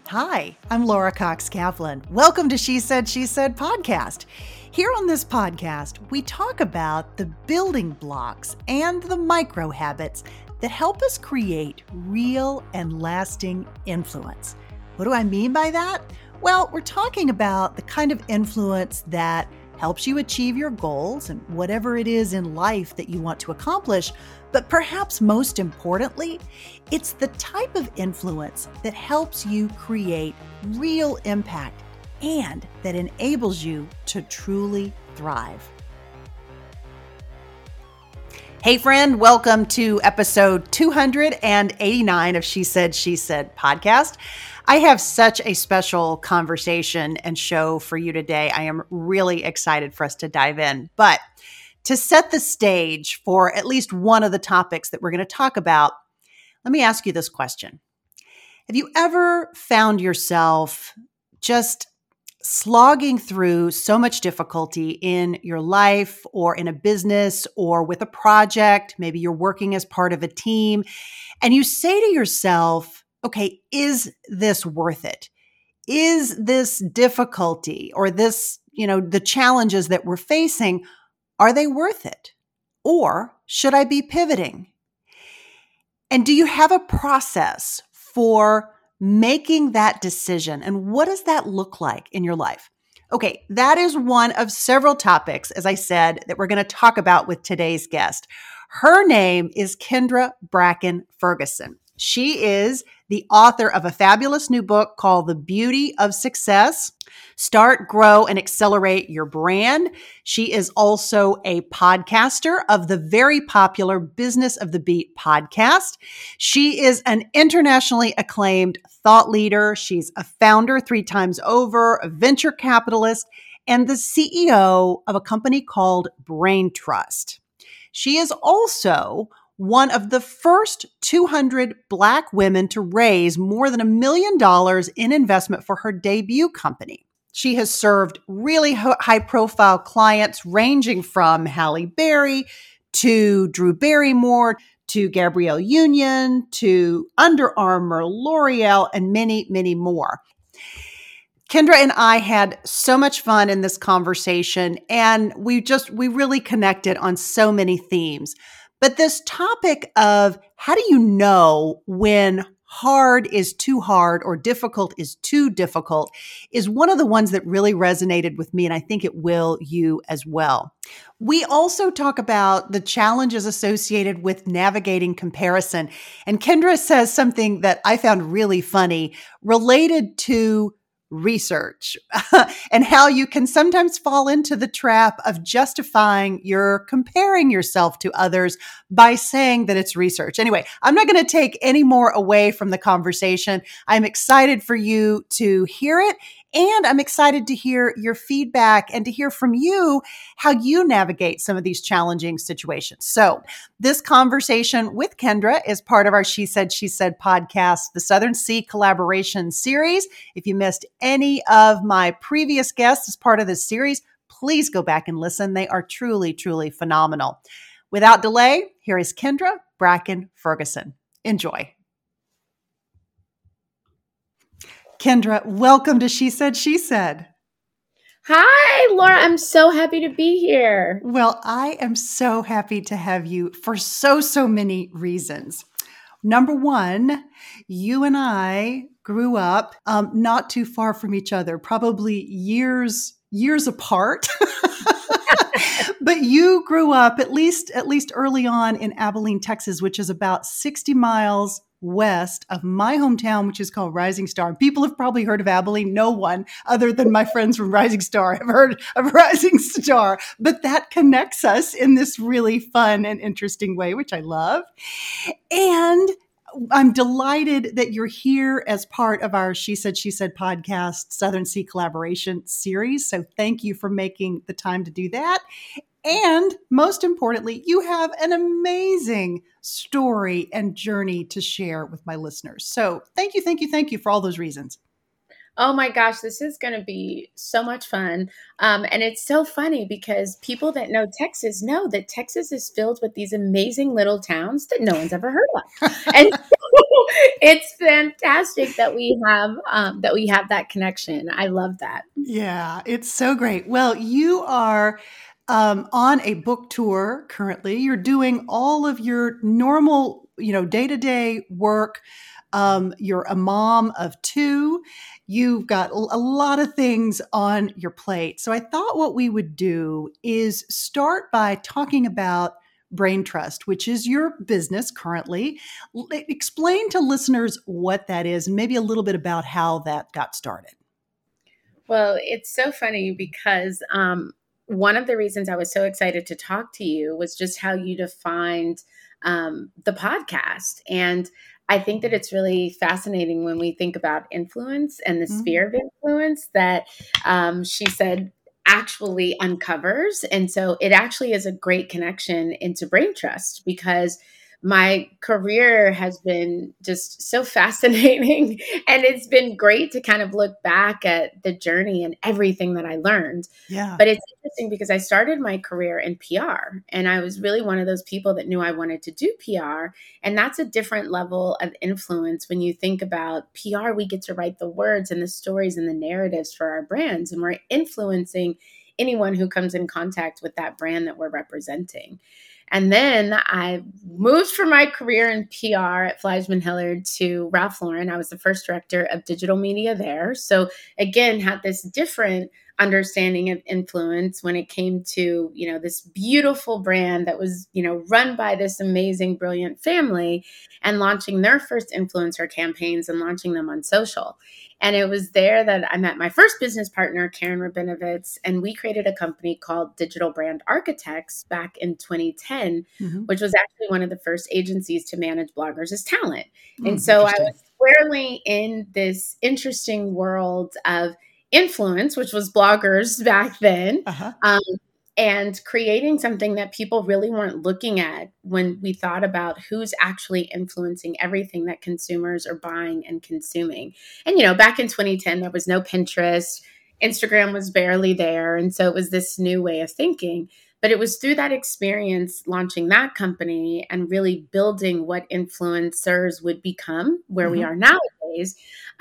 Hi, I'm Laura Cox Kaplan. Welcome to She Said podcast. Here on this podcast, we talk about the building blocks and the micro habits that help us create real and lasting influence. What do I mean by that? Well, we're talking about the kind of influence that helps you achieve your goals and whatever it is in life that you want to accomplish. But perhaps most importantly, it's the type of influence that helps you create real impact and that enables you to truly thrive. Hey friend, welcome to episode 289 of She Said podcast. I have such a special conversation and show for you today. I am really excited for us to dive in. But to set the stage for at least one of the topics that we're going to talk about, let me ask you this question. Have you ever found yourself just slogging through so much difficulty in your life or in a business or with a project? Maybe you're working as part of a team and you say to yourself, okay, is this worth it? Is this difficulty or this, the challenges that we're facing, are they worth it? Or should I be pivoting? And do you have a process for making that decision? And what does that look like in your life? Okay, that is one of several topics, as I said, that we're going to talk about with today's guest. Her name is Kendra Bracken Ferguson. She is the author of a fabulous new book called The Beauty of Success: Start, Grow, and Accelerate Your Brand. She is also a podcaster of the very popular Business of the Beat podcast. She is an internationally acclaimed thought leader. She's a founder 3 times over, a venture capitalist, and the CEO of a company called Brain Trust. She is also one of the first 200 Black women to raise more than $1 million in investment for her debut company. She has served really high-profile clients ranging from Halle Berry to Drew Barrymore to Gabrielle Union to Under Armour, L'Oreal, and many, many more. Kendra and I had so much fun in this conversation, and we really connected on so many themes. But this topic of how do you know when hard is too hard or difficult is too difficult is one of the ones that really resonated with me, and I think it will you as well. We also talk about the challenges associated with navigating comparison. And Kendra says something that I found really funny related to research and how you can sometimes fall into the trap of justifying your comparing yourself to others by saying that it's research. Anyway, I'm not going to take any more away from the conversation. I'm excited for you to hear it. And I'm excited to hear your feedback and to hear from you how you navigate some of these challenging situations. So this conversation with Kendra is part of our She Said podcast, the Southern Sea Collaboration Series. If you missed any of my previous guests as part of this series, please go back and listen. They are truly, truly phenomenal. Without delay, here is Kendra Bracken Ferguson. Enjoy. Kendra, welcome to She Said. Hi, Laura. I'm so happy to be here. Well, I am so happy to have you for so many reasons. Number one, you and I grew up not too far from each other, probably years apart. But you grew up at least early on in Abilene, Texas, which is about 60 miles west of my hometown, which is called Rising Star. People have probably heard of Abilene. No one other than my friends from Rising Star have heard of Rising Star, but that connects us in this really fun and interesting way, which I love. And I'm delighted that you're here as part of our She Said podcast, Southern Sea Collaboration Series. So thank you for making the time to do that. And most importantly, you have an amazing story and journey to share with my listeners. So thank you for all those reasons. Oh my gosh, this is going to be so much fun. And it's so funny because people that know that Texas is filled with these amazing little towns that no one's ever heard of. And so it's fantastic that we have that connection. I love that. Yeah, it's so great. Well, you are on a book tour currently. You're doing all of your normal, day-to-day work. You're a mom of two. You've got a lot of things on your plate. So I thought what we would do is start by talking about Brain Trust, which is your business currently. Explain to listeners what that is and maybe a little bit about how that got started. Well, it's so funny because one of the reasons I was so excited to talk to you was just how you defined the podcast. And I think that it's really fascinating when we think about influence and the sphere of influence that she said actually uncovers. And so it actually is a great connection into Brain Trust because my career has been just so fascinating. And it's been great to kind of look back at the journey and everything that I learned. Yeah. But it's interesting because I started my career in PR and I was really one of those people that knew I wanted to do PR. And that's a different level of influence. When you think about PR, we get to write the words and the stories and the narratives for our brands, and we're influencing anyone who comes in contact with that brand that we're representing. And then I moved from my career in PR at Fleishman Hillard to Ralph Lauren. I was the first director of digital media there. So again, had this different understanding of influence when it came to, this beautiful brand that was, run by this amazing, brilliant family and launching their first influencer campaigns and launching them on social. And it was there that I met my first business partner, Karen Rabinovitz, and we created a company called Digital Brand Architects back in 2010, which was actually one of the first agencies to manage bloggers as talent. And so I was squarely in this interesting world of influence, which was bloggers back then. And creating something that people really weren't looking at when we thought about who's actually influencing everything that consumers are buying and consuming. And, back in 2010, there was no Pinterest. Instagram was barely there. And so it was this new way of thinking. But it was through that experience launching that company and really building what influencers would become, where we are nowadays.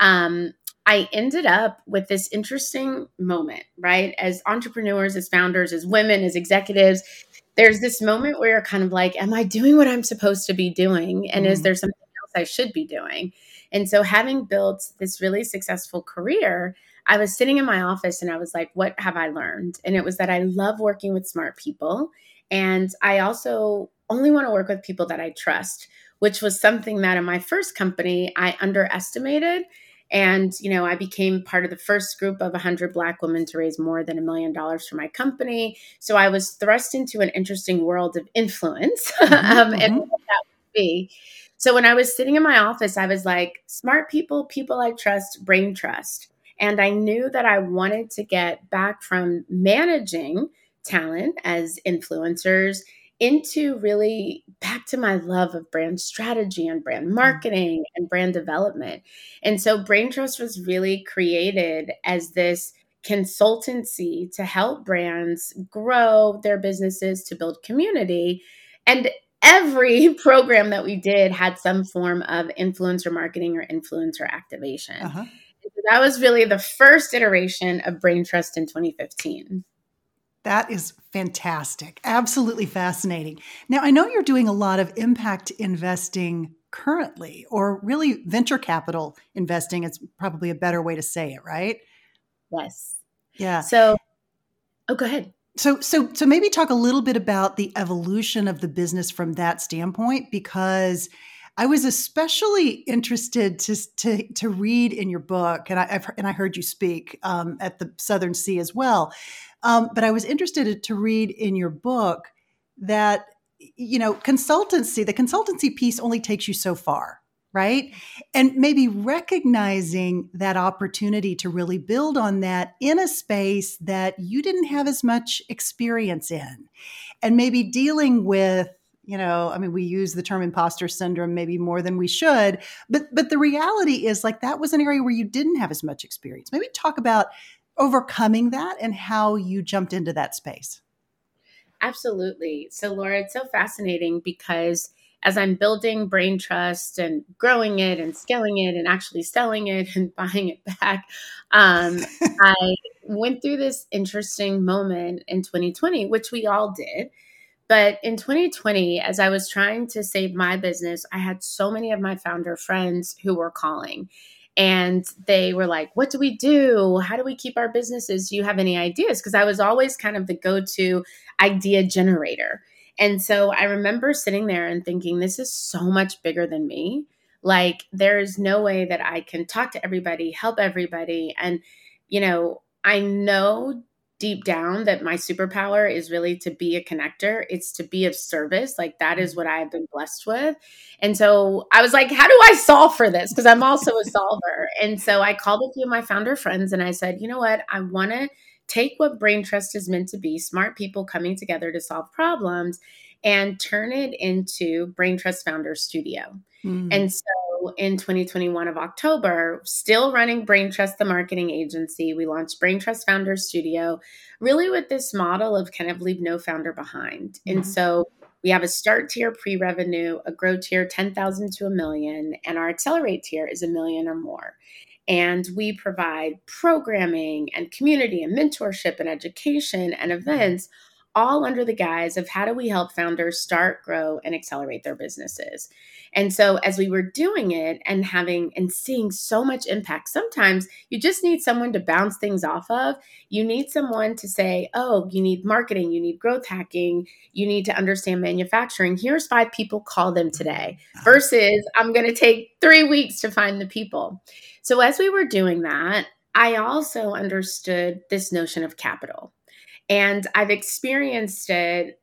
I ended up with this interesting moment, right? As entrepreneurs, as founders, as women, as executives, there's this moment where you're kind of like, am I doing what I'm supposed to be doing? And is there something else I should be doing? And so having built this really successful career, I was sitting in my office and I was like, what have I learned? And it was that I love working with smart people. And I also only want to work with people that I trust, which was something that in my first company, I underestimated. And, I became part of the first group of 100 Black women to raise more than $1 million for my company. So I was thrust into an interesting world of influence and what that would be. So when I was sitting in my office, I was like, smart people, people I trust, Brain Trust. And I knew that I wanted to get back from managing talent as influencers into really back to my love of brand strategy and brand marketing and brand development. And so Brain Trust was really created as this consultancy to help brands grow their businesses, to build community. And every program that we did had some form of influencer marketing or influencer activation. That was really the first iteration of Brain Trust in 2015. That is fantastic. Absolutely fascinating. Now, I know you're doing a lot of impact investing currently, or really venture capital investing is probably a better way to say it, right? Yes. Yeah. So, go ahead. So maybe talk a little bit about the evolution of the business from that standpoint, because I was especially interested to read in your book, and I heard you speak at the Southern Sea as well. But I was interested to read in your book that, the consultancy piece only takes you so far, right? And maybe recognizing that opportunity to really build on that in a space that you didn't have as much experience in, and maybe dealing with, I mean, we use the term imposter syndrome maybe more than we should, but the reality is like that was an area where you didn't have as much experience. Maybe talk about overcoming that and how you jumped into that space. Absolutely. So, Laura, it's so fascinating because as I'm building Brain Trust and growing it and scaling it and actually selling it and buying it back, I went through this interesting moment in 2020, which we all did. But in 2020, as I was trying to save my business, I had so many of my founder friends who were calling. And they were like, what do we do? How do we keep our businesses? Do you have any ideas? Because I was always kind of the go to idea generator. And so I remember sitting there and thinking, this is so much bigger than me. Like, there is no way that I can talk to everybody, help everybody. And, I know deep down that my superpower is really to be a connector. It's to be of service. Like, that is what I've been blessed with. And so I was like, how do I solve for this? Because I'm also a solver. And so I called a few of my founder friends and I said, you know what? I want to take what Brain Trust is meant to be, smart people coming together to solve problems, and turn it into Brain Trust Founder Studio. And so in 2021 of October, still running Brain Trust, the marketing agency, we launched Brain Trust Founder Studio, really with this model of kind of leave no founder behind. And so we have a start tier pre-revenue, a grow tier 10,000 to $1 million, and our accelerate tier is $1 million or more. And we provide programming and community and mentorship and education and events, all under the guise of how do we help founders start, grow, and accelerate their businesses. And so as we were doing it and seeing so much impact, sometimes you just need someone to bounce things off of. You need someone to say, oh, you need marketing, you need growth hacking, you need to understand manufacturing. Here's 5 people, call them today, versus I'm going to take 3 weeks to find the people. So as we were doing that, I also understood this notion of capital. And I've experienced it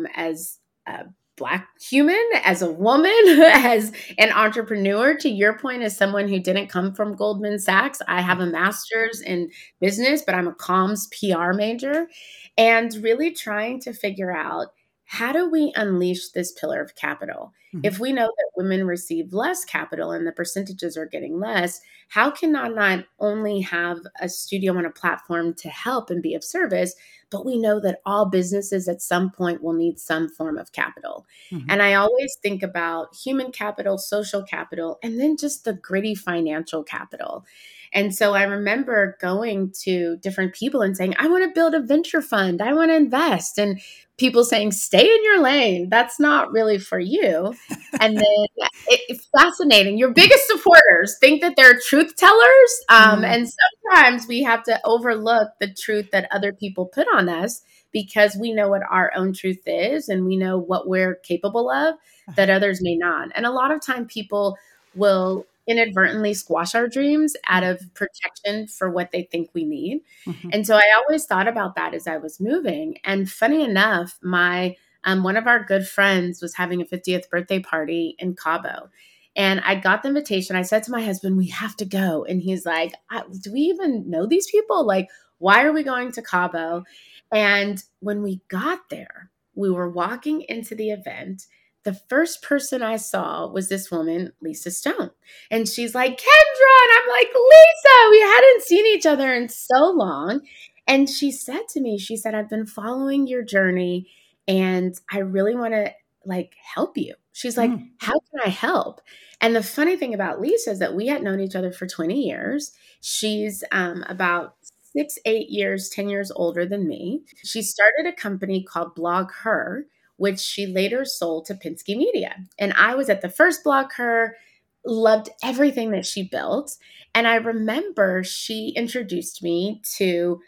as a Black human, as a woman, as an entrepreneur. To your point, as someone who didn't come from Goldman Sachs, I have a master's in business, but I'm a comms PR major, and really trying to figure out, how do we unleash this pillar of capital? If we know that women receive less capital and the percentages are getting less, how can I not only have a studio and a platform to help and be of service, but we know that all businesses at some point will need some form of capital. And I always think about human capital, social capital, and then just the gritty financial capital. And so I remember going to different people and saying, I want to build a venture fund. I want to invest. And people saying, stay in your lane. That's not really for you. And then it's fascinating. Your biggest supporters think that they're truth tellers. And sometimes we have to overlook the truth that other people put on us, because we know what our own truth is and we know what we're capable of that others may not. And a lot of time people will inadvertently squash our dreams out of protection for what they think we need. And so I always thought about that as I was moving. And funny enough, my one of our good friends was having a 50th birthday party in Cabo. And I got the invitation. I said to my husband, we have to go. And he's like, do we even know these people? Like, why are we going to Cabo? And when we got there, we were walking into the event. The first person I saw was this woman, Lisa Stone. And she's like, Kendra. And I'm like, Lisa, we hadn't seen each other in so long. And she said to me, she said, I've been following your journey and I really want to help you. She's like, how can I help? And the funny thing about Lisa is that we had known each other for 20 years. She's about 6, 8 years, 10 years older than me. She started a company called Blog Her, which she later sold to Penske Media. And I was at the first Blog Her, loved everything that she built. And I remember she introduced me to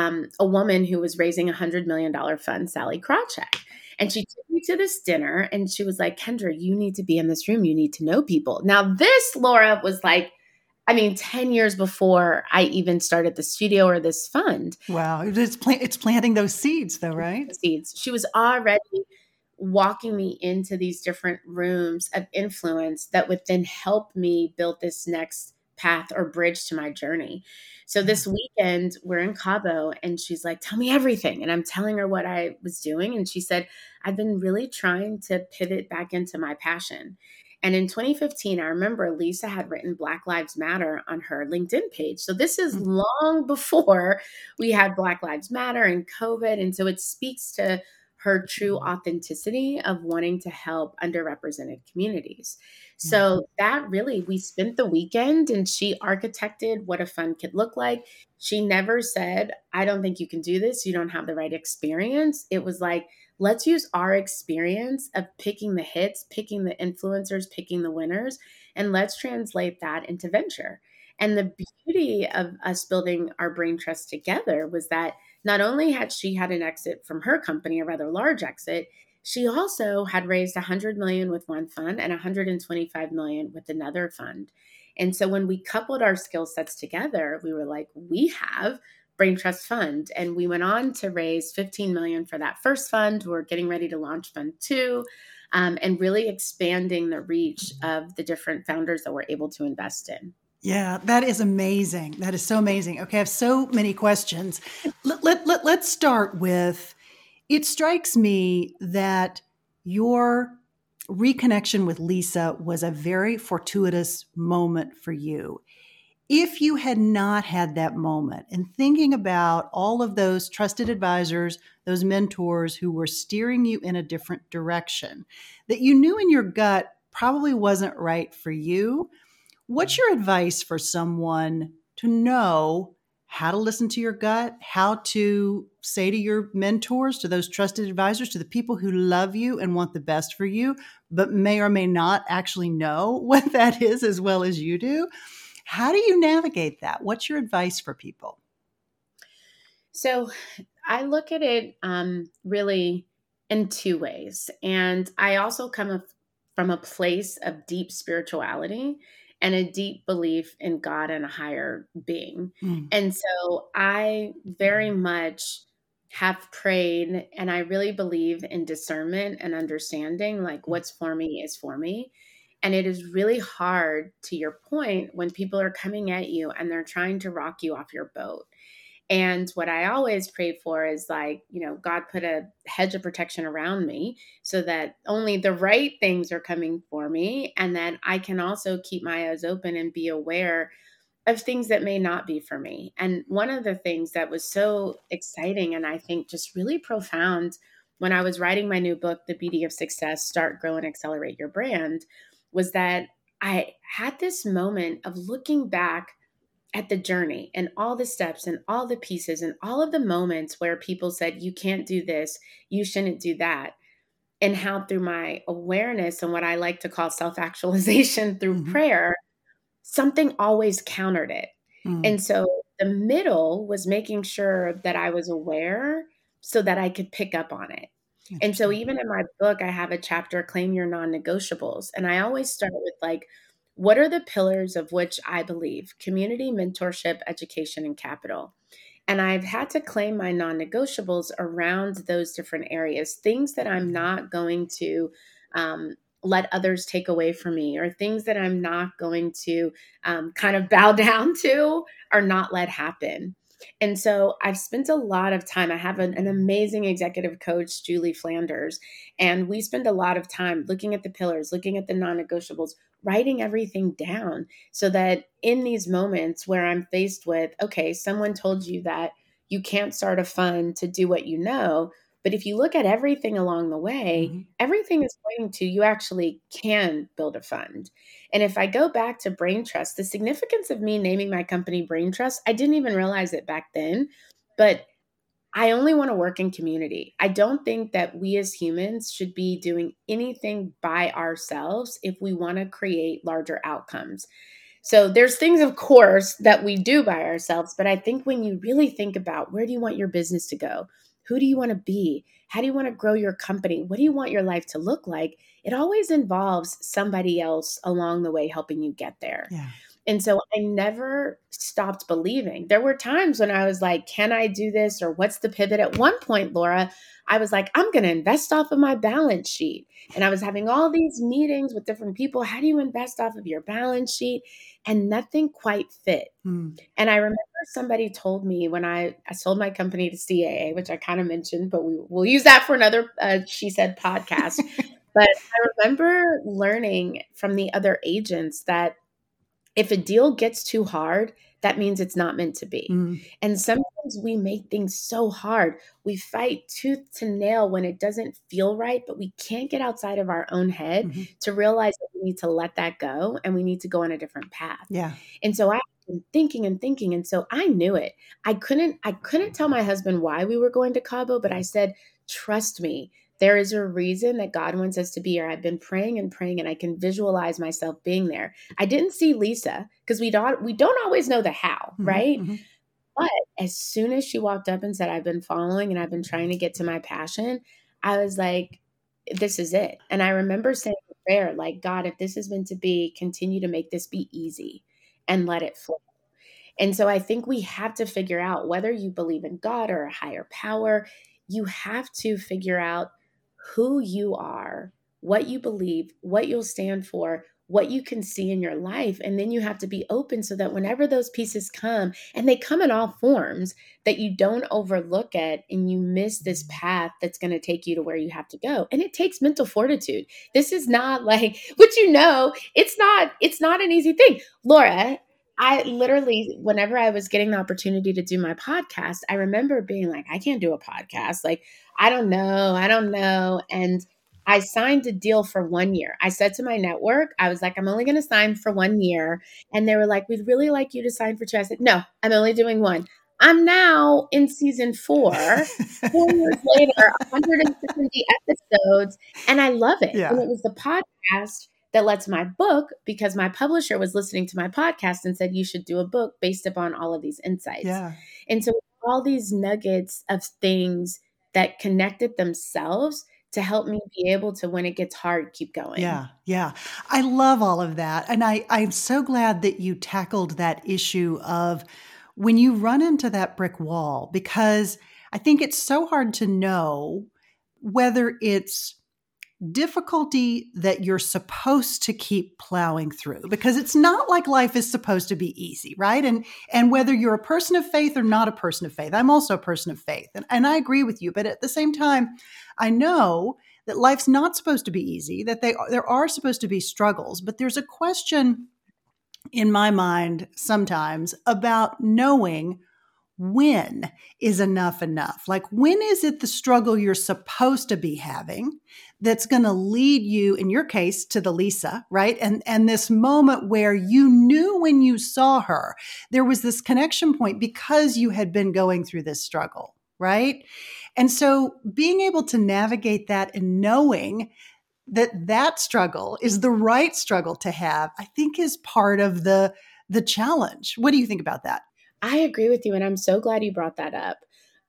a woman who was raising $100 million fund, Sally Krawcheck. And she took me to this dinner and she was like, Kendra, you need to be in this room. You need to know people. Now this, Laura, was 10 years before I even started the studio or this fund. Wow. It's planting those seeds though, right? Seeds. She was already walking me into these different rooms of influence that would then help me build this next path or bridge to my journey. So this weekend we're in Cabo and she's like, tell me everything. And I'm telling her what I was doing. And she said, I've been really trying to pivot back into my passion. And in 2015, I remember Lisa had written Black Lives Matter on her LinkedIn page. So this is long before we had Black Lives Matter and COVID. And so it speaks to her true authenticity of wanting to help underrepresented communities. So that really, we spent the weekend and she architected what a fund could look like. She never said, I don't think you can do this. You don't have the right experience. It was like, let's use our experience of picking the hits, picking the influencers, picking the winners, and let's translate that into venture. And the beauty of us building our brain trust together was that not only had she had an exit from her company, a rather large exit, she also had raised 100 million with one fund and 125 million with another fund. And so when we coupled our skill sets together, we were like, we have Brain Trust Fund. And we went on to raise 15 million for that first fund. We're getting ready to launch fund two, and really expanding the reach of the different founders that we're able to invest in. Yeah, that is amazing. That is so amazing. Okay, I have so many questions. Let's start with, it strikes me that your reconnection with Lisa was a very fortuitous moment for you. If you had not had that moment and thinking about all of those trusted advisors, those mentors who were steering you in a different direction that you knew in your gut probably wasn't right for you, what's your advice for someone to know how to listen to your gut, how to say to your mentors, to those trusted advisors, to the people who love you and want the best for you, but may or may not actually know what that is as well as you do? How do you navigate that? What's your advice for people? So I look at it really in two ways. And I also come from a place of deep spirituality and a deep belief in God and a higher being. And so I very much have prayed and I really believe in discernment and understanding, like what's for me is for me. And it is really hard, to your point, when people are coming at you and they're trying to rock you off your boat. And what I always pray for is like, God put a hedge of protection around me so that only the right things are coming for me. And that I can also keep my eyes open and be aware of things that may not be for me. And one of the things that was so exciting and I think just really profound when I was writing my new book, The Beauty of Success, Start, Grow, and Accelerate Your Brand, was that I had this moment of looking back at the journey and all the steps and all the pieces and all of the moments where people said, you can't do this, you shouldn't do that. And how through my awareness and what I like to call self-actualization through prayer, something always countered it. And so the middle was making sure that I was aware so that I could pick up on it. And so even in my book, I have a chapter, Claim Your Non-Negotiables. And I always start with like, what are the pillars of which I believe? Community, mentorship, education, and capital. And I've had to claim my non-negotiables around those different areas, things that I'm not going to let others take away from me, or things that I'm not going to kind of bow down to or not let happen. And so I've spent a lot of time. I have an amazing executive coach, Julie Flanders, and we spend a lot of time looking at the pillars, looking at the non-negotiables, writing everything down so that in these moments where I'm faced with, okay, someone told you that you can't start a fund to do what you know, but if you look at everything along the way, everything is pointing to you actually can build a fund. And if I go back to Brain Trust, the significance of me naming my company Brain Trust, I didn't even realize it back then, but I only want to work in community. I don't think that we as humans should be doing anything by ourselves if we want to create larger outcomes. So there's things, of course, that we do by ourselves, but I think when you really think about where do you want your business to go? Who do you want to be? How do you want to grow your company? What do you want your life to look like? It always involves somebody else along the way helping you get there. Yeah. And so I never stopped believing. There were times when I was like, can I do this? Or what's the pivot? At one point, Laura, I was like, I'm going to invest off of my balance sheet. And I was having all these meetings with different people. How do you invest off of your balance sheet? And nothing quite fit. Mm. And I remember somebody told me when I sold my company to CAA, which I kind of mentioned, but we'll use that for another She Said podcast. But I remember learning from the other agents that if a deal gets too hard, that means it's not meant to be. Mm. And sometimes we make things so hard. We fight tooth to nail when it doesn't feel right, but we can't get outside of our own head to realize that we need to let that go and we need to go on a different path. Yeah. And so I've been thinking and thinking. And so I knew it. I couldn't tell my husband why we were going to Cabo, but I said, trust me, there is a reason that God wants us to be here. I've been praying and praying, and I can visualize myself being there. I didn't see Lisa because we don't always know the how, right? Mm-hmm. But as soon as she walked up and said, I've been following and I've been trying to get to my passion, I was like, this is it. And I remember saying a prayer, like, God, if this is meant to be, continue to make this be easy and let it flow. And so I think we have to figure out whether you believe in God or a higher power, you have to figure out who you are, what you believe, what you'll stand for, what you can see in your life. And then you have to be open so that whenever those pieces come, and they come in all forms, that you don't overlook it and you miss this path that's going to take you to where you have to go. And it takes mental fortitude. This is not like, which it's not an easy thing. Laura, I literally, whenever I was getting the opportunity to do my podcast, I remember being like, I can't do a podcast. Like, I don't know. And I signed a deal for 1 year. I said to my network, I was like, I'm only going to sign for 1 year. And they were like, we'd really like you to sign for 2. I said, no, I'm only doing 1. I'm now in season 4, 4 years later, 170 episodes, and I love it. Yeah. And it was the podcast that led to my book because my publisher was listening to my podcast and said, you should do a book based upon all of these insights. Yeah. And so all these nuggets of things that connected themselves to help me be able to, when it gets hard, keep going. Yeah. Yeah. I love all of that. And I'm so glad that you tackled that issue of when you run into that brick wall, because I think it's so hard to know whether it's difficulty that you're supposed to keep plowing through, because it's not like life is supposed to be easy, right? And whether you're a person of faith or not a person of faith, I'm also a person of faith, and I agree with you. But at the same time, I know that life's not supposed to be easy, that there are supposed to be struggles, but there's a question in my mind sometimes about knowing when is enough enough. Like, when is it the struggle you're supposed to be having that's going to lead you, in your case, to the Lisa, right? And this moment where you knew when you saw her, there was this connection point because you had been going through this struggle, right? And so being able to navigate that and knowing that struggle is the right struggle to have, I think is part of the challenge. What do you think about that? I agree with you. And I'm so glad you brought that up.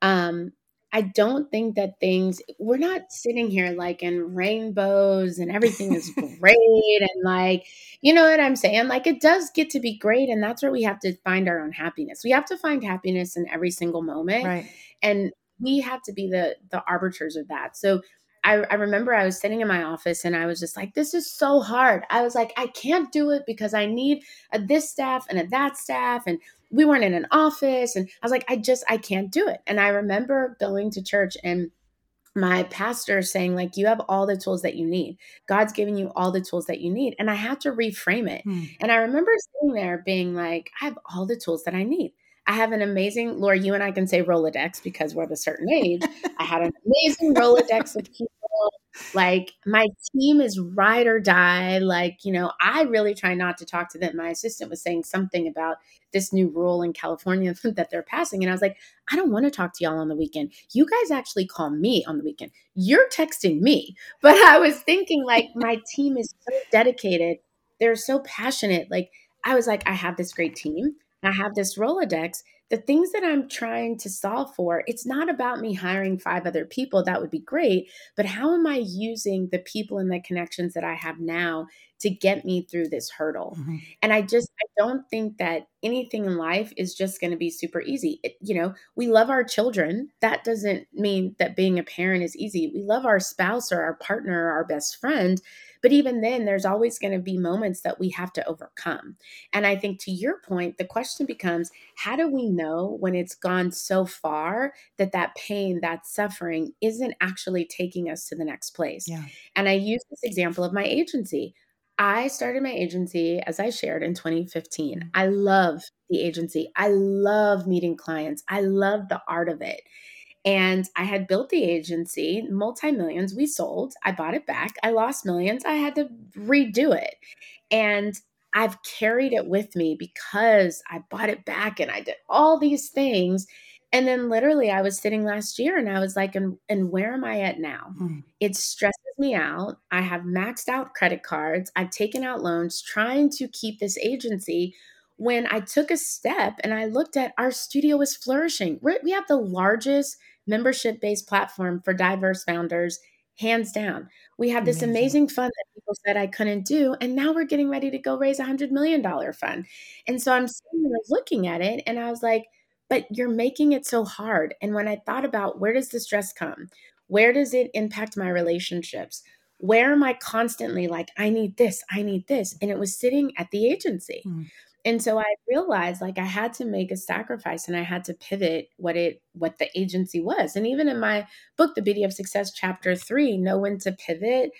I don't think that we're not sitting here like in rainbows and everything is great. And like, you know what I'm saying? Like, it does get to be great. And that's where we have to find our own happiness. We have to find happiness in every single moment. Right. And we have to be the arbiters of that. So I remember I was sitting in my office and I was just like, this is so hard. I was like, I can't do it because I need a this staff and a that staff. And we weren't in an office. And I was like, I can't do it. And I remember going to church and my pastor saying, like, you have all the tools that you need. God's giving you all the tools that you need. And I had to reframe it. And I remember sitting there being like, I have all the tools that I need. I have an amazing, Laura, you and I can say Rolodex because we're of a certain age. I had an amazing Rolodex of people. Like, my team is ride or die. Like, you know, I really try not to talk to them. My assistant was saying something about this new rule in California that they're passing. And I was like, I don't want to talk to y'all on the weekend. You guys actually call me on the weekend. You're texting me. But I was thinking, like, my team is so dedicated. They're so passionate. Like, I was like, I have this great team. I have this Rolodex. The things that I'm trying to solve for, it's not about me hiring 5 other people. That would be great. But how am I using the people and the connections that I have now to get me through this hurdle. Mm-hmm. And I don't think that anything in life is just going to be super easy. We love our children. That doesn't mean that being a parent is easy. We love our spouse or our partner or our best friend. But even then, there's always going to be moments that we have to overcome. And I think to your point, the question becomes, how do we know when it's gone so far that that pain, that suffering isn't actually taking us to the next place? Yeah. And I use this example of my agency. I started my agency, as I shared, in 2015. I love the agency. I love meeting clients. I love the art of it. And I had built the agency, multi-millions. We sold. I bought it back. I lost millions. I had to redo it. And I've carried it with me because I bought it back and I did all these things. And then literally I was sitting last year and I was like, and where am I at now? It stresses me out. I have maxed out credit cards. I've taken out loans trying to keep this agency, when I took a step and I looked at our studio was flourishing. We have the largest membership-based platform for diverse founders, hands down. We have this amazing fund that people said I couldn't do. And now we're getting ready to go raise $100 million fund. And so I'm sitting there looking at it and I was like, but you're making it so hard. And when I thought about, where does the stress come? Where does it impact my relationships? Where am I constantly like, I need this, I need this? And it was sitting at the agency. And so I realized like I had to make a sacrifice and I had to pivot what the agency was. And even in my book, The Beauty of Success, chapter 3, know when to pivot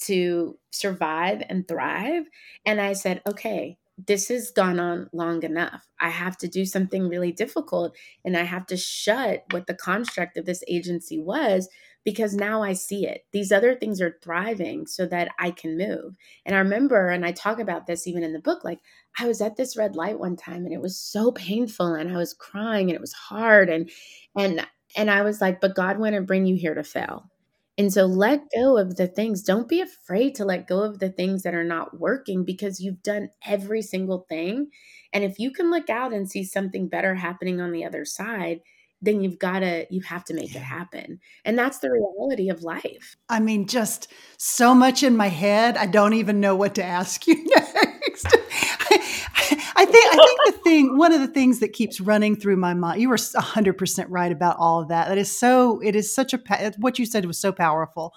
to survive and thrive. And I said, okay, this has gone on long enough. I have to do something really difficult and I have to shut what the construct of this agency was, because now I see it. These other things are thriving so that I can move. And I remember, and I talk about this even in the book, like I was at this red light one time and it was so painful and I was crying and it was hard. And I was like, but God wouldn't bring you here to fail. And so let go of the things. Don't be afraid to let go of the things that are not working, because you've done every single thing. And if you can look out and see something better happening on the other side, then you have to make it happen. And that's the reality of life. I mean, just so much in my head. I don't even know what to ask you next. I think one of the things that keeps running through my mind, you were 100% right about all of that. It is such what you said was so powerful.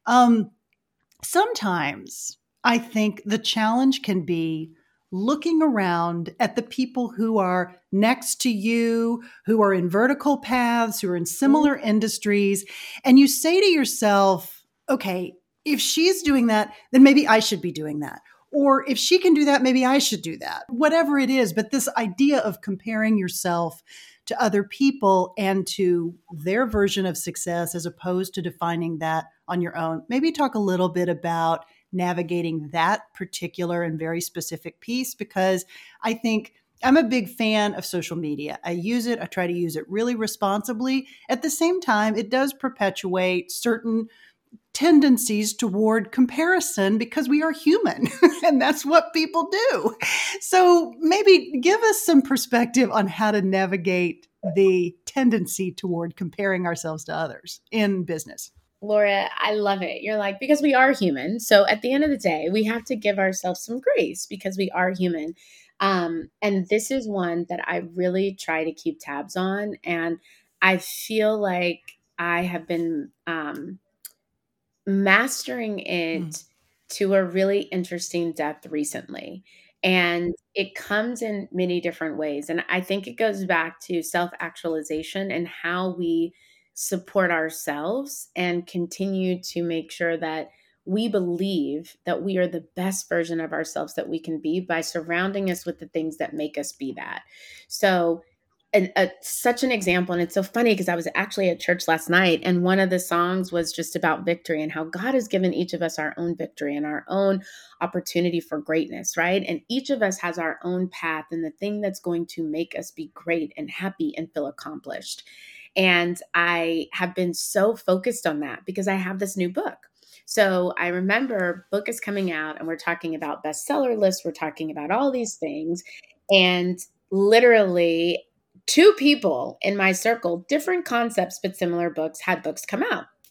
Sometimes I think the challenge can be looking around at the people who are next to you, who are in vertical paths, who are in similar industries. And you say to yourself, okay, if she's doing that, then maybe I should be doing that. Or if she can do that, maybe I should do that. Whatever it is. But this idea of comparing yourself to other people and to their version of success as opposed to defining that on your own. Maybe talk a little bit about navigating that particular and very specific piece, because I think I'm a big fan of social media. I use it. I try to use it really responsibly. At the same time, it does perpetuate certain tendencies toward comparison because we are human and that's what people do. So maybe give us some perspective on how to navigate the tendency toward comparing ourselves to others in business. Laura, I love it. You're like, because we are human. So at the end of the day, we have to give ourselves some grace because we are human. And this is one that I really try to keep tabs on. And I feel like I have been mastering it to a really interesting depth recently. And it comes in many different ways. And I think it goes back to self-actualization and how we support ourselves and continue to make sure that we believe that we are the best version of ourselves that we can be by surrounding us with the things that make us be that. So such an example. And it's so funny because I was actually at church last night and one of the songs was just about victory and how God has given each of us our own victory and our own opportunity for greatness, right? And each of us has our own path and the thing that's going to make us be great and happy and feel accomplished. And I have been so focused on that because I have this new book. So I remember book is coming out and we're talking about bestseller lists. We're talking about all these things. And literally 2 people in my circle, different concepts, but similar books, had books come out.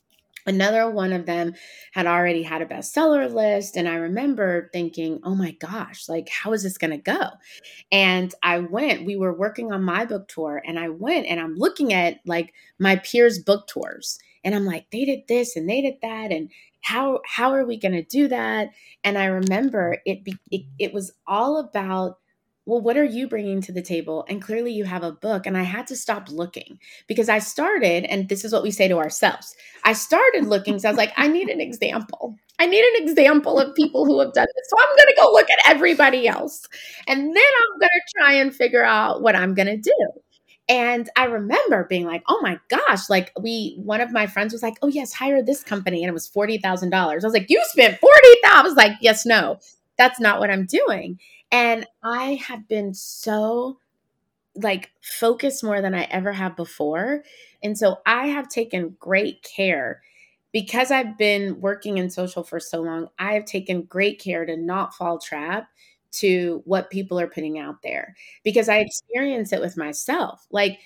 Another one of them had already had a bestseller list. And I remember thinking, oh my gosh, like, how is this going to go? And I went, we were working on my book tour, and I went and I'm looking at like my peers' book tours. And I'm like, they did this and they did that. And how are we going to do that? And I remember it was all about, well, what are you bringing to the table? And clearly you have a book. And I had to stop looking because I started, and this is what we say to ourselves. I started looking, so I was like, I need an example. I need an example of people who have done this. So I'm going to go look at everybody else. And then I'm going to try and figure out what I'm going to do. And I remember being like, oh my gosh, like one of my friends was like, oh yes, hire this company. And it was $40,000. I was like, you spent 40,000. I was like, yes, no, that's not what I'm doing. And I have been so like focused more than I ever have before. And so I have taken great care because I've been working in social for so long. I have taken great care to not fall trap to what people are putting out there because I experience it with myself. Like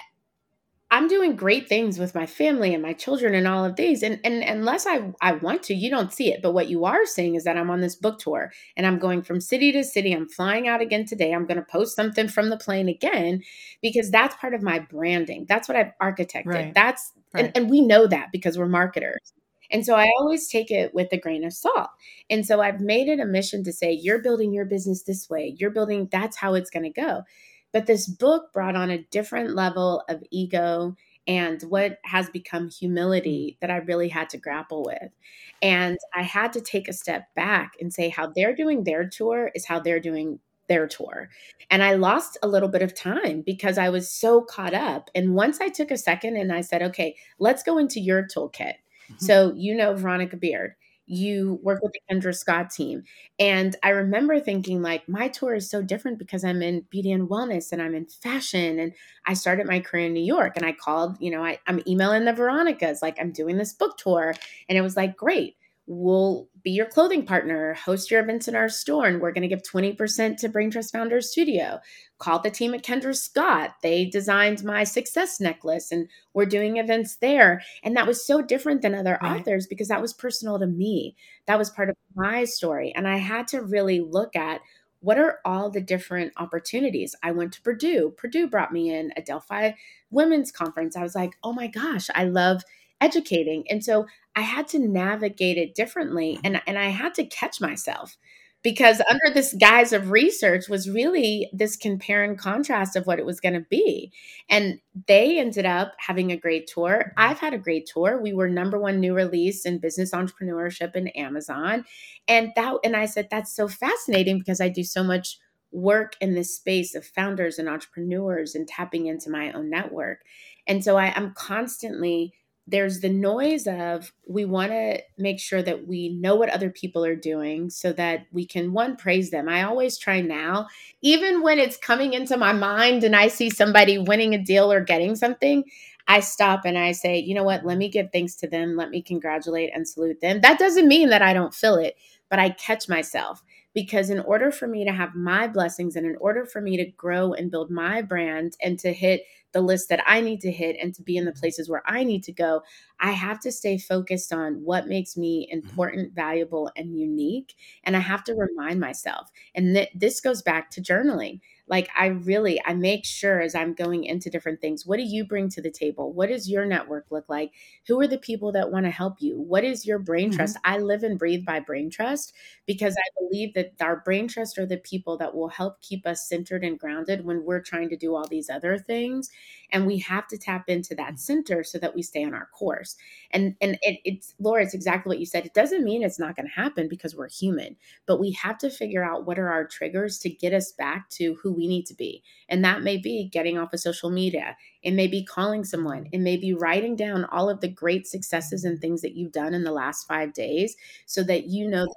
I'm doing great things with my family and my children and all of these. And unless I want to, you don't see it. But what you are seeing is that I'm on this book tour and I'm going from city to city. I'm flying out again today. I'm going to post something from the plane again because that's part of my branding. That's what I've architected. Right. That's Right. and we know that because we're marketers. And so I always take it with a grain of salt. And so I've made it a mission to say, you're building your business this way. You're building, that's how it's going to go. But this book brought on a different level of ego and what has become humility that I really had to grapple with. And I had to take a step back and say how they're doing their tour is how they're doing their tour. And I lost a little bit of time because I was so caught up. And once I took a second and I said, okay, let's go into your toolkit. So, you know, Veronica Beard, you work with the Kendra Scott team. And I remember thinking like my tour is so different because I'm in beauty and wellness and I'm in fashion. And I started my career in New York and I called, you know, I'm emailing the Veronicas, like I'm doing this book tour. And it was like, great, we'll be your clothing partner, host your events in our store. And we're going to give 20% to Brain Trust Founders Studio. Called the team at Kendra Scott. They designed my success necklace and we're doing events there. And that was so different than other Right. authors because that was personal to me. That was part of my story. And I had to really look at what are all the different opportunities. I went to Purdue. Purdue brought me in a Delphi women's conference. I was like, oh my gosh, I love educating. And so I had to navigate it differently. And I had to catch myself because under this guise of research was really this compare and contrast of what it was going to be. And they ended up having a great tour. I've had a great tour. We were #1 new release in business entrepreneurship in Amazon. And I said, that's so fascinating because I do so much work in this space of founders and entrepreneurs and tapping into my own network. And so I'm constantly there's the noise of we want to make sure that we know what other people are doing so that we can one praise them. I always try now, even when it's coming into my mind and I see somebody winning a deal or getting something, I stop and I say, you know what, let me give thanks to them. Let me congratulate and salute them. That doesn't mean that I don't feel it, but I catch myself because in order for me to have my blessings and in order for me to grow and build my brand and to hit the list that I need to hit and to be in the places where I need to go, I have to stay focused on what makes me important, valuable, and unique. And I have to remind myself. And this goes back to journaling. Like I make sure as I'm going into different things, what do you bring to the table? What does your network look like? Who are the people that want to help you? What is your brain trust? I live and breathe by brain trust because I believe that our brain trust are the people that will help keep us centered and grounded when we're trying to do all these other things. And we have to tap into that center so that we stay on our course. And it's Laura, it's exactly what you said. It doesn't mean it's not going to happen because we're human, but we have to figure out what are our triggers to get us back to who we need to be. And that may be getting off of social media. It may be calling someone. It may be writing down all of the great successes and things that you've done in the last 5 days so that you know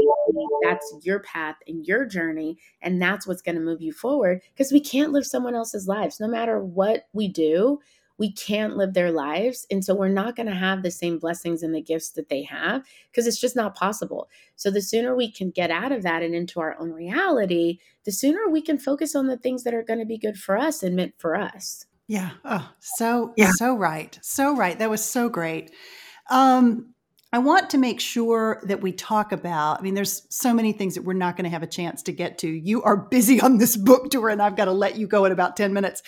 that's your path and your journey. And that's what's going to move you forward because we can't live someone else's lives. No matter what we do, we can't live their lives. And so we're not going to have the same blessings and the gifts that they have because it's just not possible. So the sooner we can get out of that and into our own reality, the sooner we can focus on the things that are going to be good for us and meant for us. Yeah. Oh, so right. So right. That was so great. Um, I want to make sure that we talk about, I mean, there's so many things that we're not going to have a chance to get to. You are busy on this book tour, and I've got to let you go in about 10 minutes.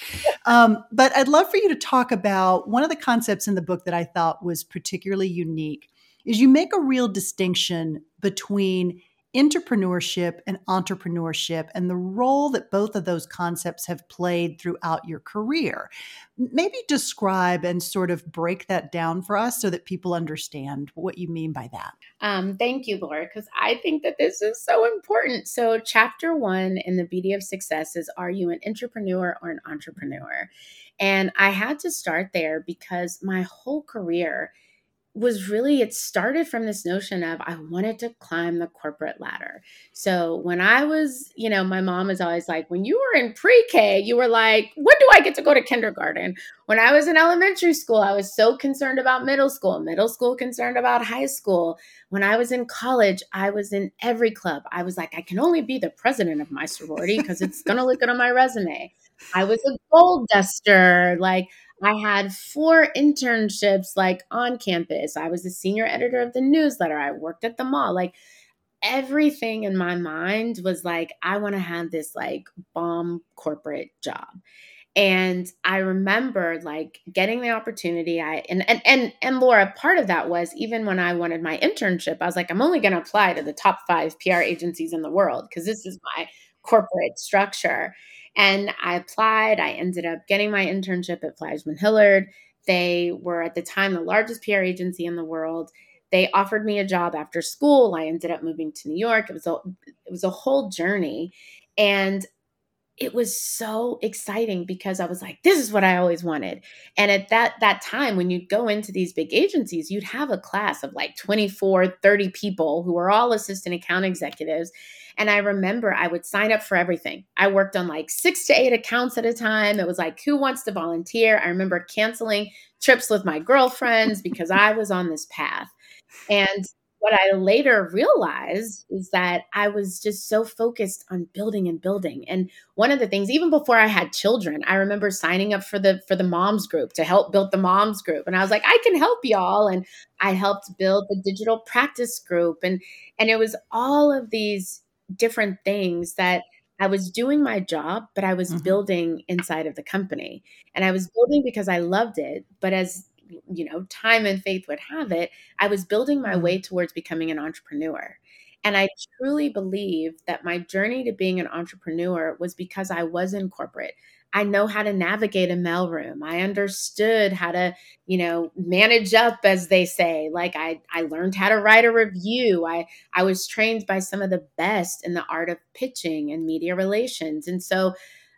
But I'd love for you to talk about one of the concepts in the book that I thought was particularly unique is you make a real distinction between entrepreneurship and entrepreneurship and the role that both of those concepts have played throughout your career. Maybe describe and sort of break that down for us so that people understand what you mean by that. Thank you, Laura, because I think that this is so important. So, chapter 1 in the Beauty of Success is, are you an entrepreneur or an entrepreneur? And I had to start there because my whole career was really, it started from this notion of I wanted to climb the corporate ladder. So when I was, my mom was always like, when you were in pre-K, you were like, when do I get to go to kindergarten? When I was in elementary school, I was so concerned about middle school concerned about high school. When I was in college, I was in every club. I was like, I can only be the president of my sorority because it's going to look good on my resume. I was a gold duster. Like, I had 4 internships like on campus. I was the senior editor of the newsletter. I worked at the mall. Like everything in my mind was like, I want to have this like bomb corporate job. And I remember like getting the opportunity. And Laura, part of that was even when I wanted my internship, I was like, I'm only going to apply to the top 5 PR agencies in the world because this is my corporate structure. And I applied. I ended up getting my internship at Fleishman Hillard. They were at the time the largest PR agency in the world. They offered me a job after school. I ended up moving to New York. It was a whole journey. And it was so exciting because I was like, this is what I always wanted. And at that time, when you'd go into these big agencies, you'd have a class of like 24, 30 people who were all assistant account executives. And I remember I would sign up for everything. I worked on like 6 to 8 accounts at a time. It was like, who wants to volunteer? I remember canceling trips with my girlfriends because I was on this path. And what I later realized is that I was just so focused on building and building. And one of the things, even before I had children, I remember signing up for the moms group to help build the moms group. And I was like, I can help y'all. And I helped build the digital practice group. And it was all of these different things that I was doing my job, but I was building inside of the company. And I was building because I loved it. But as time and faith would have it, I was building my way towards becoming an entrepreneur. And I truly believe that my journey to being an entrepreneur was because I was in corporate. I know how to navigate a mailroom. I understood how to, manage up, as they say. Like I learned how to write a review. I was trained by some of the best in the art of pitching and media relations. And so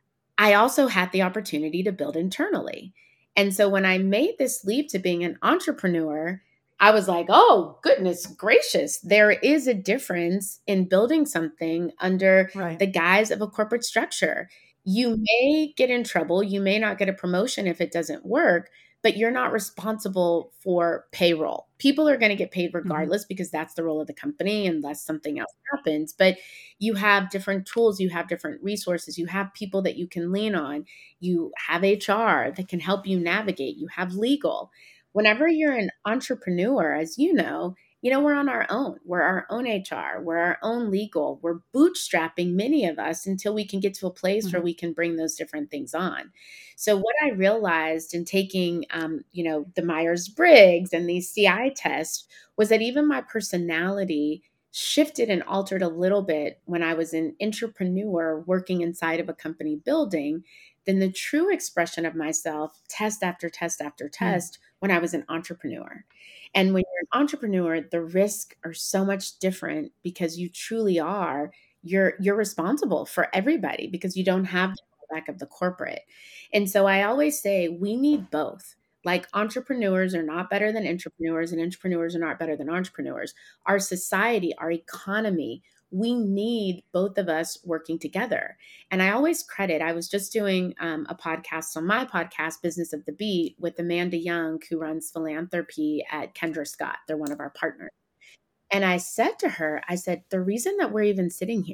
I also had the opportunity to build internally. And so when I made this leap to being an entrepreneur, I was like, oh, goodness gracious, there is a difference in building something under the guise of a corporate structure. You may get in trouble. You may not get a promotion if it doesn't work, but you're not responsible for payroll. People are going to get paid regardless because that's the role of the company unless something else happens. But you have different tools, you have different resources, you have people that you can lean on, you have HR that can help you navigate, you have legal. Whenever you're an entrepreneur, as we're on our own. We're our own HR. We're our own legal. We're bootstrapping many of us until we can get to a place where we can bring those different things on. So what I realized in taking, the Myers-Briggs and these CI tests was that even my personality shifted and altered a little bit when I was an entrepreneur working inside of a company building than the true expression of myself test after test after test when I was an entrepreneur. And when you're an entrepreneur, the risks are so much different because you truly are, you're responsible for everybody because you don't have the back of the corporate. And so I always say we need both. Like entrepreneurs are not better than entrepreneurs and entrepreneurs are not better than entrepreneurs. Our society, our economy, we need both of us working together. And I always credit, I was just doing a podcast on my podcast, Business of the Beat, with Amanda Young, who runs philanthropy at Kendra Scott. They're one of our partners. And I said to her, I said, the reason that we're even sitting here,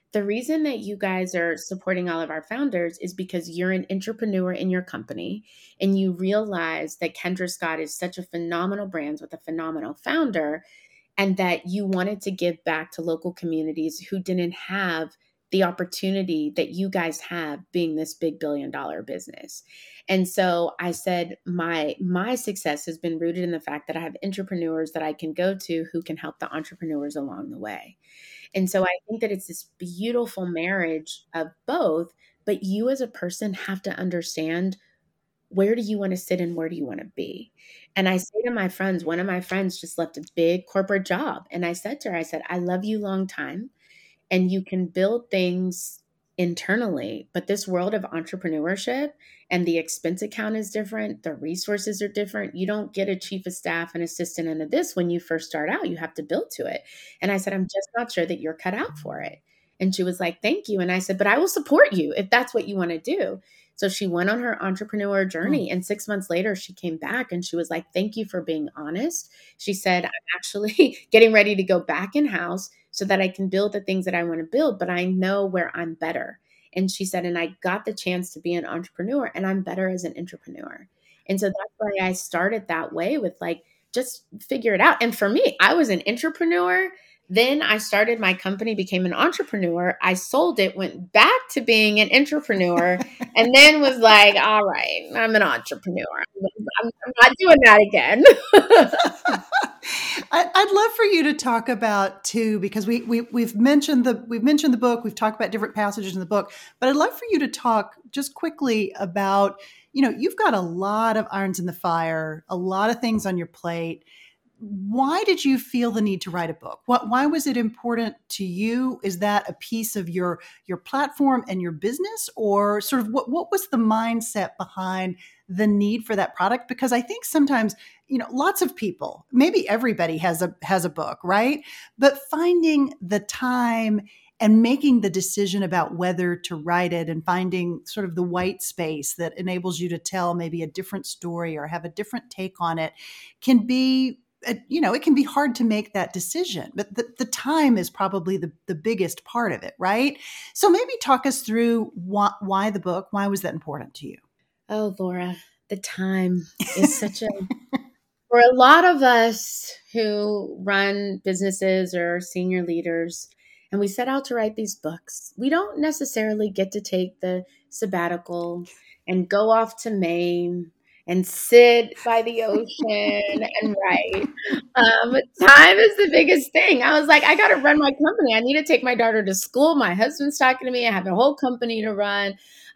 the reason that you guys are supporting all of our founders is because you're an entrepreneur in your company and you realize that Kendra Scott is such a phenomenal brand with a phenomenal founder, and that you wanted to give back to local communities who didn't have the opportunity that you guys have being this big billion-dollar business. And so I said my success has been rooted in the fact that I have entrepreneurs that I can go to who can help the entrepreneurs along the way. And so I think that it's this beautiful marriage of both, but you as a person have to understand, where do you want to sit and where do you want to be? And I say to my friends, one of my friends just left a big corporate job. And I said to her, I said, I love you long time and you can build things internally, but this world of entrepreneurship and the expense account is different. The resources are different. You don't get a chief of staff and assistant into this when you first start out. You have to build to it. And I said, I'm just not sure that you're cut out for it. And she was like, thank you. And I said, but I will support you if that's what you want to do. So she went on her entrepreneur journey. And 6 months later, she came back and she was like, thank you for being honest. She said, I'm actually getting ready to go back in house so that I can build the things that I want to build, but I know where I'm better. And she said, and I got the chance to be an entrepreneur and I'm better as an entrepreneur. And so that's why I started that way with like, just figure it out. And for me, I was an entrepreneur. Then I started my company, became an entrepreneur. I sold it, went back to being an entrepreneur, and then was like, all right, I'm an entrepreneur. I'm not doing that again. I'd love for you to talk about too, because we've mentioned the book, we've talked about different passages in the book, but I'd love for you to talk just quickly about, you've got a lot of irons in the fire, a lot of things on your plate. Why did you feel the need to write a book? Why was it important to you? Is that a piece of your platform and your business, or sort of what was the mindset behind the need for that product? Because I think sometimes, lots of people, maybe everybody has a book, right? But finding the time and making the decision about whether to write it and finding sort of the white space that enables you to tell maybe a different story or have a different take on it can be, it can be hard to make that decision, but the time is probably the biggest part of it, right? So maybe talk us through why the book, why was that important to you? Oh, Laura, the time is such for a lot of us who run businesses or are senior leaders, and we set out to write these books, we don't necessarily get to take the sabbatical and go off to Maine and sit by the ocean and write. Time is the biggest thing. I was like, I got to run my company. I need to take my daughter to school. My husband's talking to me. I have a whole company to run.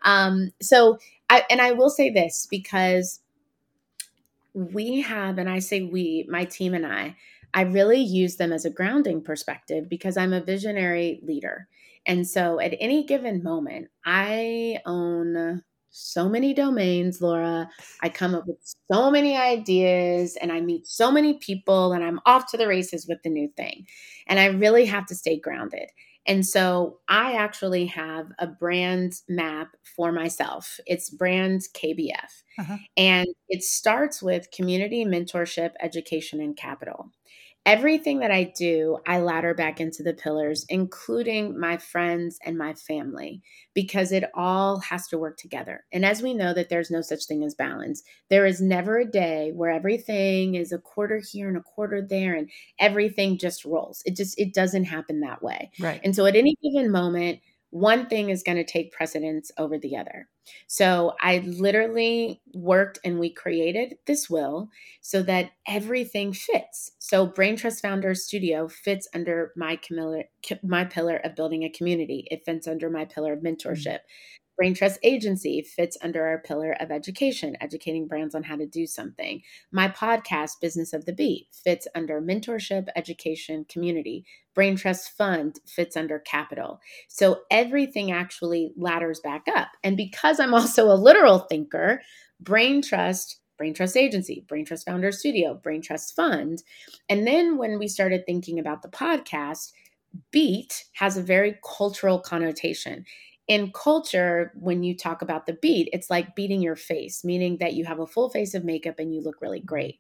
I will say this, because we have, and I say we, my team and I really use them as a grounding perspective because I'm a visionary leader. And so at any given moment, I own so many domains, Laura. I come up with so many ideas and I meet so many people and I'm off to the races with the new thing. And I really have to stay grounded. And so I actually have a brand map for myself. It's brand KBF. Uh-huh. And it starts with community, mentorship, education, and capital. Everything that I do, I ladder back into the pillars, including my friends and my family, because it all has to work together. And as we know that there's no such thing as balance, there is never a day where everything is a quarter here and a quarter there and everything just rolls. It doesn't happen that way. Right. And so at any given moment, one thing is going to take precedence over the other. So I literally worked and we created this will so that everything fits. So Brain Trust Founders Studio fits under my pillar of building a community. It fits under my pillar of mentorship. Brain Trust Agency fits under our pillar of education, educating brands on how to do something. My podcast, Business of the Beat, fits under mentorship, education, community. Brain Trust Fund fits under capital. So everything actually ladders back up. And because I'm also a literal thinker, Brain Trust Agency, Brain Trust Founders Studio, Brain Trust Fund. And then when we started thinking about the podcast, beat has a very cultural connotation. In culture, when you talk about the beat, it's like beating your face, meaning that you have a full face of makeup and you look really great.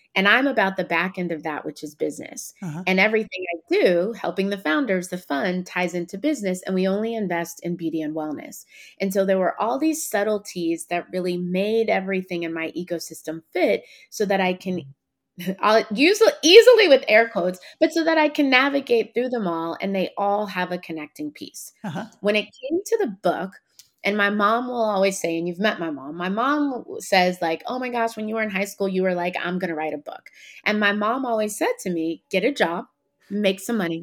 And I'm about the back end of that, which is business. Uh-huh. And everything I do, helping the founders, the fund ties into business, and we only invest in beauty and wellness. And so there were all these subtleties that really made everything in my ecosystem fit so that I can, I'll use easily with air quotes, but so that I can navigate through them all and they all have a connecting piece. Uh-huh. When it came to the book, and my mom will always say, and you've met my mom says like, oh my gosh, when you were in high school, you were like, I'm going to write a book. And my mom always said to me, get a job, make some money,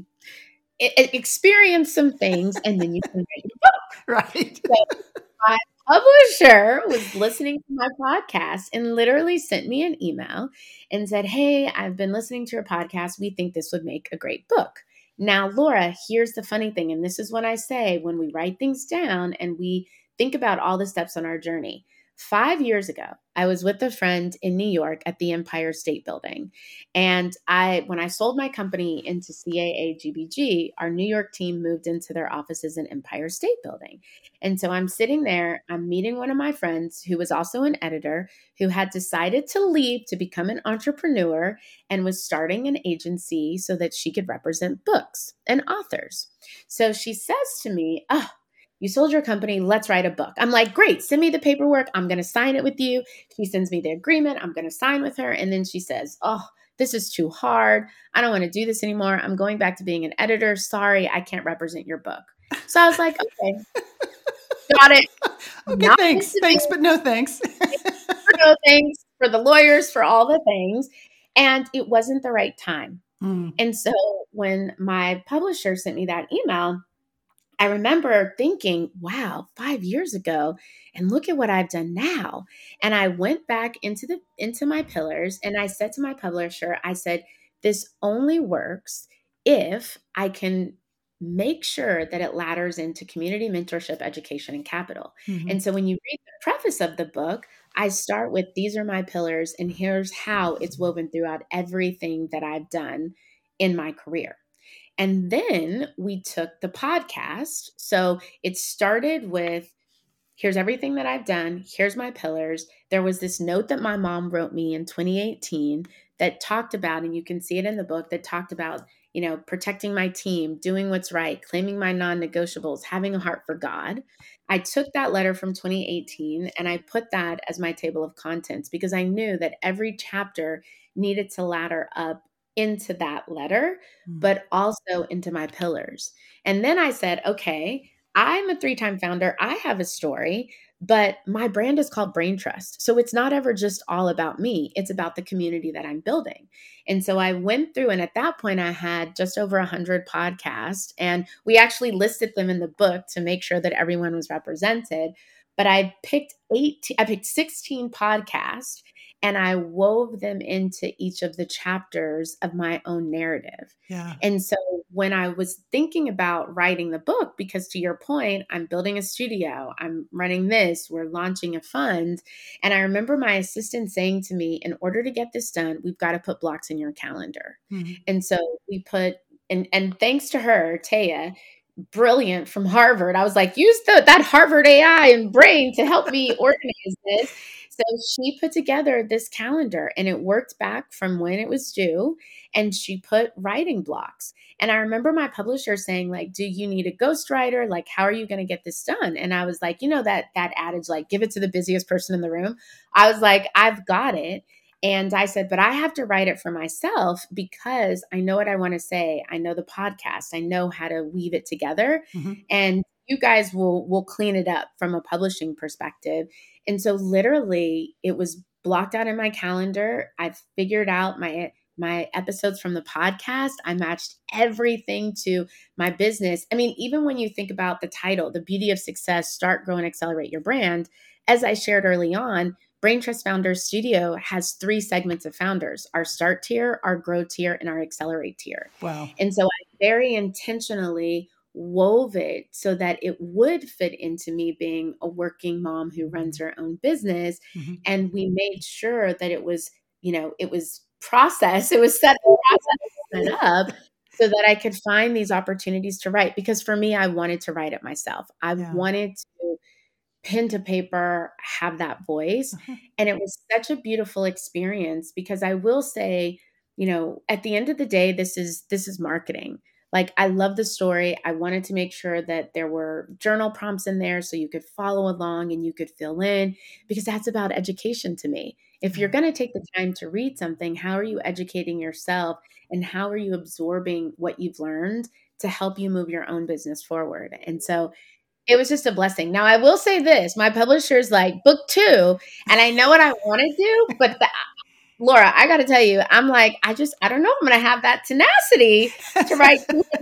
experience some things, and then you can write your book. Right. So my publisher was listening to my podcast and literally sent me an email and said, hey, I've been listening to your podcast. We think this would make a great book. Now, Laura, here's the funny thing. And this is what I say when we write things down and we think about all the steps on our journey. 5 years ago, I was with a friend in New York at the Empire State Building. And when I sold my company into CAA GBG, our New York team moved into their offices in Empire State Building. And so I'm sitting there, I'm meeting one of my friends who was also an editor who had decided to leave to become an entrepreneur and was starting an agency so that she could represent books and authors. So she says to me, oh, you sold your company. Let's write a book. I'm like, great. Send me the paperwork. I'm going to sign it with you. She sends me the agreement. I'm going to sign with her. And then she says, oh, this is too hard. I don't want to do this anymore. I'm going back to being an editor. Sorry, I can't represent your book. So I was like, okay, got it. Okay, Not thanks. Thanks, but no thanks. no thanks for the lawyers, for all the things. And it wasn't the right time. And so when my publisher sent me that email, I remember thinking, wow, 5 years ago, and look at what I've done now. And I went back into my pillars and I said to my publisher, I said, this only works if I can make sure that it ladders into community mentorship, education, and capital. Mm-hmm. And so when you read the preface of the book, I start with these are my pillars, and here's how it's woven throughout everything that I've done in my career. And then we took the podcast. So it started with here's everything that I've done. Here's my pillars. There was this note that my mom wrote me in 2018 that talked about, and you can see it in the book, that talked about, protecting my team, doing what's right, claiming my non-negotiables, having a heart for God. I took that letter from 2018 and I put that as my table of contents because I knew that every chapter needed to ladder up into that letter, but also into my pillars. And then I said, okay, I'm a 3-time founder. I have a story, but my brand is called Brain Trust. So it's not ever just all about me. It's about the community that I'm building. And so I went through, and at that point I had just over 100 podcasts, and we actually listed them in the book to make sure that everyone was represented. But I picked 16 podcasts and I wove them into each of the chapters of my own narrative. Yeah. And so when I was thinking about writing the book, because to your point, I'm building a studio, I'm running this, we're launching a fund. And I remember my assistant saying to me, in order to get this done, we've got to put blocks in your calendar. Mm-hmm. And so we put, and thanks to her, Taya, brilliant from Harvard, I was like, use that Harvard AI and brain to help me organize this. So she put together this calendar and it worked back from when it was due, and she put writing blocks. And I remember my publisher saying, like, do you need a ghostwriter? Like, how are you going to get this done? And I was like, that adage, like, give it to the busiest person in the room. I was like, I've got it. And I said, but I have to write it for myself because I know what I want to say. I know the podcast. I know how to weave it together. Mm-hmm. And you guys will clean it up from a publishing perspective. And so literally it was blocked out in my calendar. I figured out my episodes from the podcast. I matched everything to my business. I mean, even when you think about the title, The Beauty of Success, Start, Grow, and Accelerate Your Brand, as I shared early on, Brain Trust Founders Studio has 3 segments of founders: our start tier, our grow tier, and our accelerate tier. Wow. And so I very intentionally wove it so that it would fit into me being a working mom who runs her own business. Mm-hmm. And we made sure that it was, it was processed. It was set up so that I could find these opportunities to write. Because for me, I wanted to write it myself. I wanted to pen to paper, have that voice. And it was such a beautiful experience because I will say, at the end of the day, this is marketing. Like, I love the story. I wanted to make sure that there were journal prompts in there so you could follow along and you could fill in, because that's about education to me. If you're going to take the time to read something, how are you educating yourself and how are you absorbing what you've learned to help you move your own business forward? And so it was just a blessing. Now, I will say this, my publisher's like, book 2, and I know what I want to do, but Laura, I got to tell you, I'm like, I don't know if I'm going to have that tenacity to write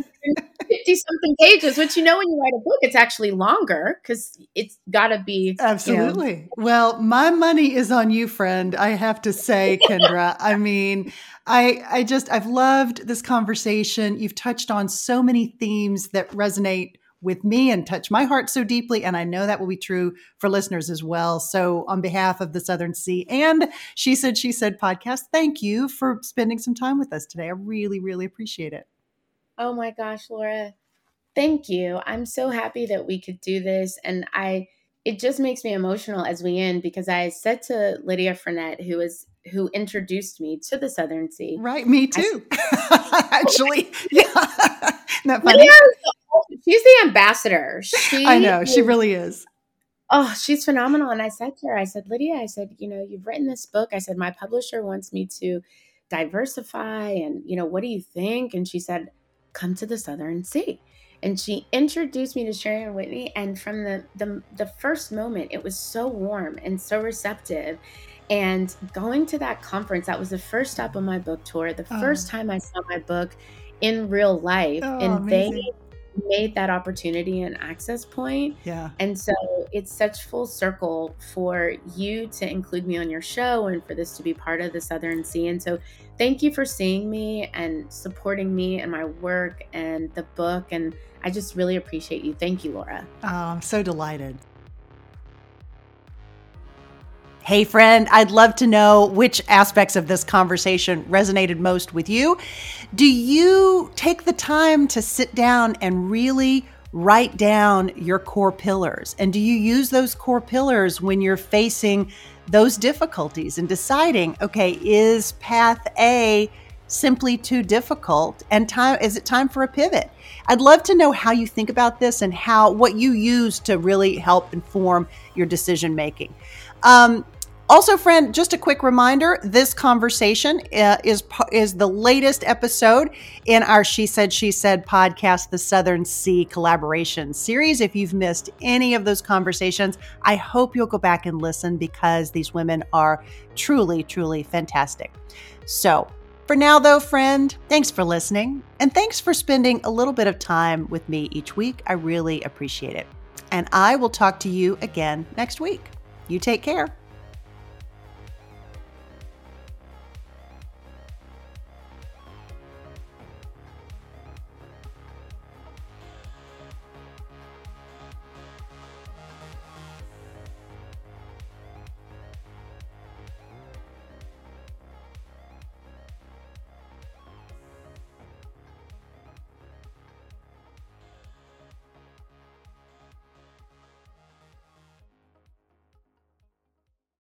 50 something pages, which, when you write a book, it's actually longer because it's got to be. Absolutely. Well, my money is on you, friend. I have to say, Kendra, I mean, I've loved this conversation. You've touched on so many themes that resonate with me and touch my heart so deeply. And I know that will be true for listeners as well. So on behalf of the Southern Sea and She Said podcast, thank you for spending some time with us today. I really, really appreciate it. Oh my gosh, Laura. Thank you. I'm so happy that we could do this. And it just makes me emotional as we end, because I said to Lydia Frenette, who introduced me to the Southern Sea. Right. Me too. Actually. Yeah. Not funny. Lydia, she's the ambassador. I know. She really is. Oh, she's phenomenal. And I said to her, Lydia, you've written this book. I said, my publisher wants me to diversify. And, what do you think? And she said, come to the Southern Sea. And she introduced me to Sharon Whitney. And from the first moment, it was so warm and so receptive. And going to that conference, that was the first stop on my book tour, the first time I saw my book in real life. And amazing. They made that opportunity an access point. Yeah. And so it's such full circle for you to include me on your show and for this to be part of the Southern Sea. And so thank you for seeing me and supporting me and my work and the book. And I just really appreciate you. Thank you, Laura. Oh, I'm so delighted. Hey, friend, I'd love to know which aspects of this conversation resonated most with you. Do you take the time to sit down and really write down your core pillars? And do you use those core pillars when you're facing those difficulties and deciding, okay, is path A simply too difficult? And is it time for a pivot? I'd love to know how you think about this and what you use to really help inform your decision making. Also, friend, just a quick reminder, this conversation is the latest episode in our She Said podcast, the Southern Sea collaboration series. If you've missed any of those conversations, I hope you'll go back and listen, because these women are truly, truly fantastic. So for now, though, friend, thanks for listening, and thanks for spending a little bit of time with me each week. I really appreciate it. And I will talk to you again next week. You take care.